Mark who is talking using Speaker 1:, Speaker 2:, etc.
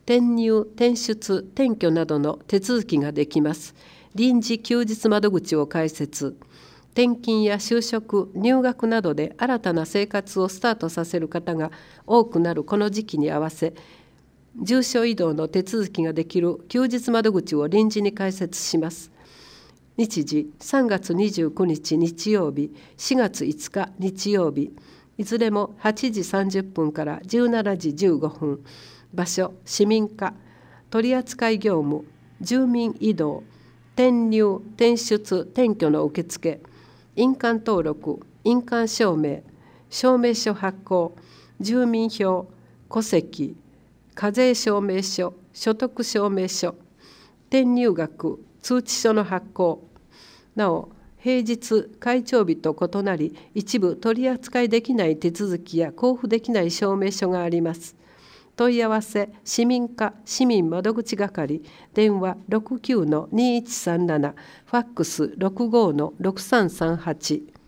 Speaker 1: 転入、転出、転居などの手続きができます。臨時休日窓口を開設。転勤や就職、入学などで新たな生活をスタートさせる方が多くなるこの時期に合わせ、住所移動の手続きができる休日窓口を臨時に開設します。日時、3月29日日曜日、4月5日日曜日、いずれも8時30分から17時15分、場所、市民課、取扱業務、住民移動、転入、転出、転居の受付、印鑑登録、印鑑証明、証明書発行、住民票、戸籍、課税証明書、所得証明書、転入額、通知書の発行。なお、平日、開帳日と異なり、一部取り扱いできない手続きや交付できない証明書があります。問い合わせ、市民課市民窓口係、電話 69-2137、ファックス 65-6338。